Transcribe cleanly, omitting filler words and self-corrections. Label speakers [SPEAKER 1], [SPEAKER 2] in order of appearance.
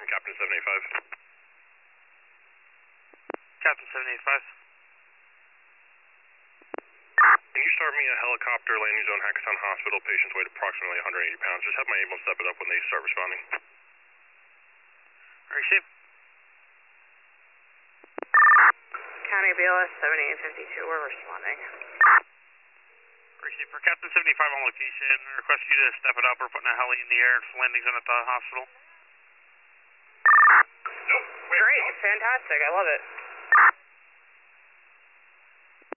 [SPEAKER 1] from Captain 785.
[SPEAKER 2] Captain 785.
[SPEAKER 1] Can you start me a helicopter landing zone Hackettstown Hospital? Patients weighed approximately 180 pounds. Just have my ambulance step it up when they start responding.
[SPEAKER 2] Receive.
[SPEAKER 3] County BLS 7852, we're responding.
[SPEAKER 2] Receive. For Captain 75 on location, I request you to step it up. We're putting a heli in the air for landing zone at the hospital.
[SPEAKER 1] Nope.
[SPEAKER 3] Great, fantastic, I love it.